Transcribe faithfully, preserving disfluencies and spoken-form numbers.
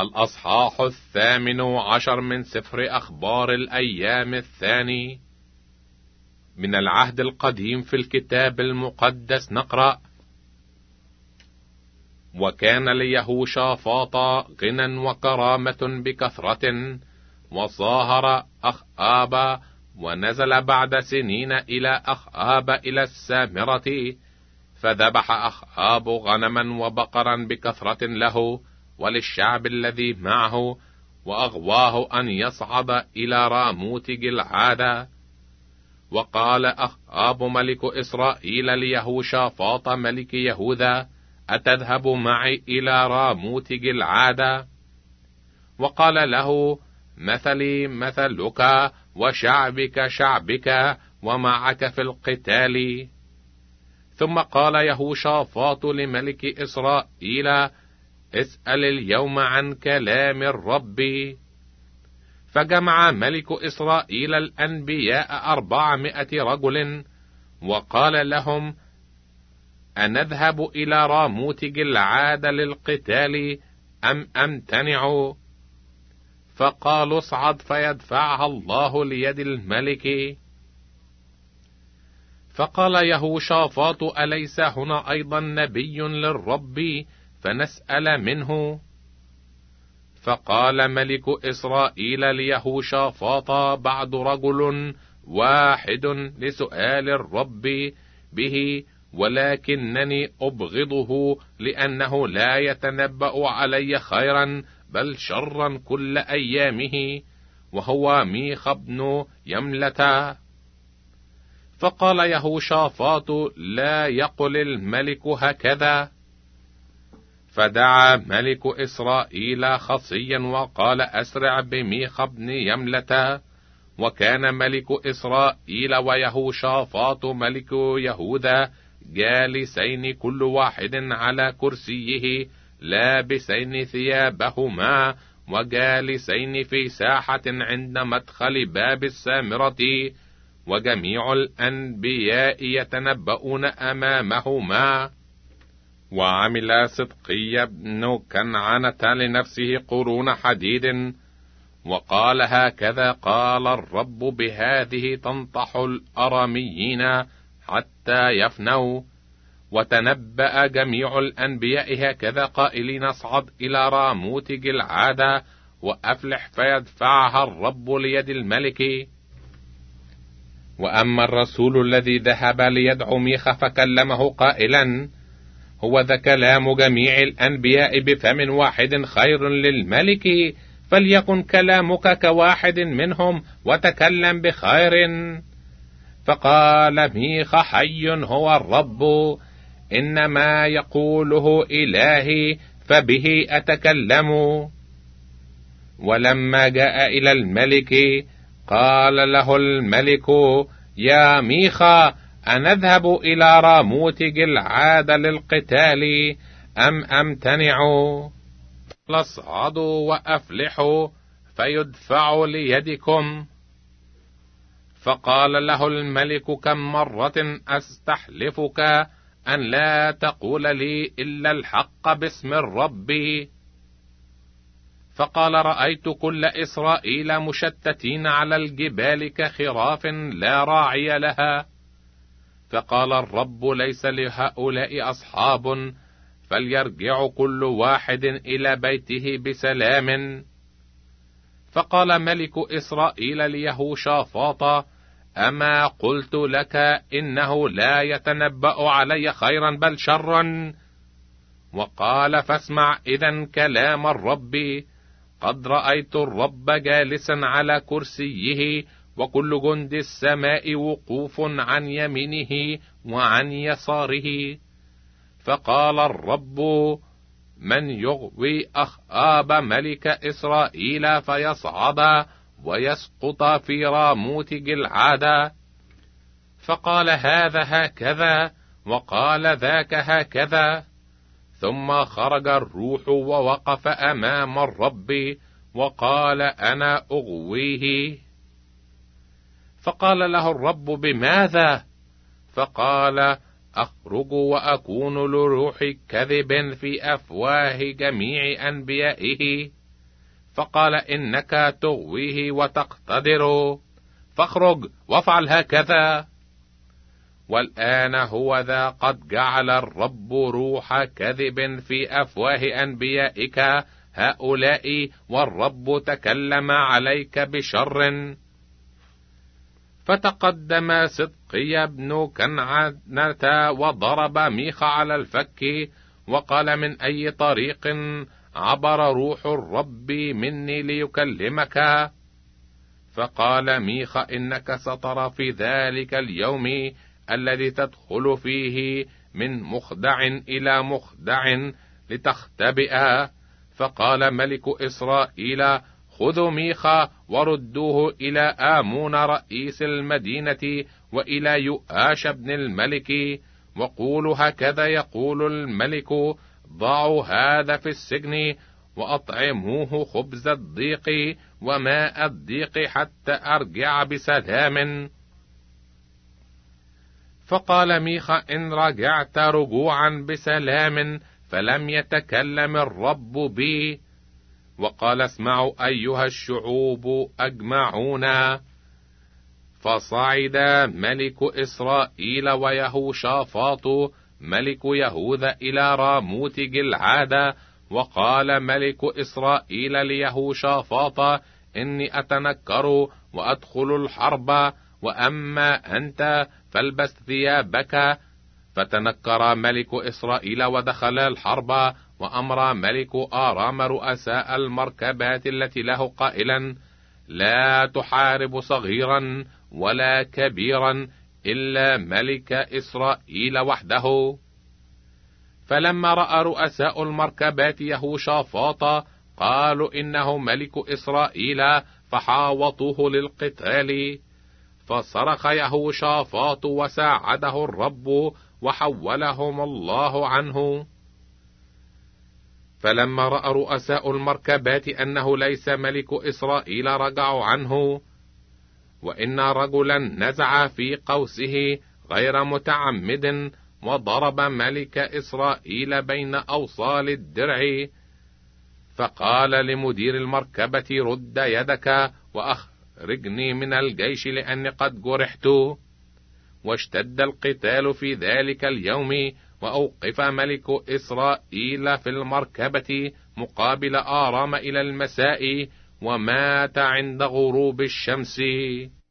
الأصحاح الثامن عشر من سفر أخبار الأيام الثاني. من العهد القديم في الكتاب المقدس نقرأ: وكان ليهوشافاط غنى وكرامة بكثرة، وصاهر أخآب، ونزل بعد سنين إلى أخآب إلى السامرة، فذبح أخآب غنما وبقرا بكثرة له وللشعب الذي معه، وأغواه أن يصعد إلى راموت جلعاد. وقال أخآب ملك إسرائيل ليهوشافاط ملك يهوذا: أتذهب معي إلى راموت جلعاد؟ وقال له: مثلي مثلك وشعبك شعبك، ومعك في القتال. ثم قال يهوشافاط لملك إسرائيل: اسأل اليوم عن كلام الرب. فجمع ملك إسرائيل الأنبياء أربعمائة رجل، وقال لهم: أنذهب إلى راموت جلعاد للقتال أم أمتنع؟ فقالوا: اصعد فيدفعها الله ليد الملك. فقال يهوشافاط: أليس هنا أيضا نبي للرب فنسأل منه؟ فقال ملك إسرائيل ليهوشافاط: بعد رجل واحد لسؤال الرب به، ولكنني أبغضه، لأنه لا يتنبأ علي خيرا بل شرا كل أيامه، وهو ميخا بن يملة. فقال يهوشافاط: لا يقل الملك هكذا. فدعا ملك إسرائيل خصيا وقال: أسرع بميخا بن يملة. وكان ملك إسرائيل ويهوشافاط ملك يهوذا جالسين كل واحد على كرسيه، لابسين ثيابهما، وجالسين في ساحة عند مدخل باب السامرة، وجميع الأنبياء يتنبؤون أمامهما. وعمل صدقي بن كنعانة لنفسه قرون حديد، وقال: هكذا قال الرب: بهذه تنطح الأراميين حتى يفنوا. وتنبأ جميع الأنبياء هكذا قائلين: اصعد إلى راموت جلعاد وأفلح فيدفعها الرب ليد الملك. وأما الرسول الذي ذهب ليدعو ميخا فكلمه قائلا: هو ذا كلام جميع الأنبياء بفم واحد خير للملك، فليكن كلامك كواحد منهم وتكلم بخير. فقال ميخا: حي هو الرب، إنما يقوله إلهي فبه أتكلم. ولما جاء إلى الملك قال له الملك: يا ميخا، أنذهب إلى راموت جلعاد للقتال أم أمتنع؟ اصعدوا وأفلحوا فيدفع ليدكم. فقال له الملك: كم مرة أستحلفك أن لا تقول لي إلا الحق باسم الرب؟ فقال: رأيت كل إسرائيل مشتتين على الجبال كخراف لا راعي لها. فقال الرب: ليس لهؤلاء أصحاب، فليرجع كل واحد إلى بيته بسلام. فقال ملك إسرائيل ليهوشافاط: أما قلت لك إنه لا يتنبأ علي خيرا بل شرا؟ وقال: فاسمع إذن كلام الرب. قد رأيت الرب جالسا على كرسيه، وكل جند السماء وقوف عن يمينه وعن يساره. فقال الرب: من يغوي أخآب ملك إسرائيل فيصعد ويسقط في راموت جلعاد؟ فقال هذا هكذا، وقال ذاك هكذا. ثم خرج الروح ووقف أمام الرب، وقال: أنا أغويه. فقال له الرب: بماذا؟ فقال: أخرج وأكون لروح كذب في أفواه جميع أنبيائه. فقال: إنك تغويه وتقتدر، فاخرج وافعل هكذا. والآن هو ذا قد جعل الرب روح كذب في أفواه أنبيائك هؤلاء، والرب تكلم عليك بشر. فتقدم صدقي بن كنعانة وضرب ميخا على الفك، وقال: من أي طريق عبر روح الرب مني ليكلمك؟ فقال ميخا: إنك سترى في ذلك اليوم الذي تدخل فيه من مخدع إلى مخدع لتختبئ. فقال ملك إسرائيل: خذوا ميخا وردوه إلى آمون رئيس المدينة وإلى يؤاش بن الملك، وقولوا: هكذا يقول الملك: ضعوا هذا في السجن، وأطعموه خبز الضيق وماء الضيق حتى أرجع بسلام. فقال ميخا: إن رجعت رجوعا بسلام فلم يتكلم الرب بي. وقال: اسمعوا أيها الشعوب أجمعون. فصعد ملك إسرائيل ويهوشافاط ملك يهوذا إلى راموت جلعاد، وقال ملك إسرائيل ليهوشافاط: إني أتنكر وأدخل الحرب، وأما أنت فالبس ثيابك. فتنكر ملك إسرائيل ودخل الحرب، وأمر ملك آرام رؤساء المركبات التي له قائلا: لا تحارب صغيرا ولا كبيرا إلا ملك إسرائيل وحده. فلما رأى رؤساء المركبات يهوشافاط قالوا: إنه ملك إسرائيل، فحاوطوه للقتال. فصرخ يهوشافاط وساعده الرب وحولهم الله عنه. فلما رأى رؤساء المركبات أنه ليس ملك إسرائيل رجعوا عنه، وإن رجلا نزع في قوسه غير متعمد وضرب ملك إسرائيل بين أوصال الدرع. فقال لمدير المركبة: رد يدك وأخرجني من الجيش لأني قد جرحت. واشتد القتال في ذلك اليوم، وأوقف ملك إسرائيل في المركبة مقابل آرام إلى المساء، ومات عند غروب الشمس.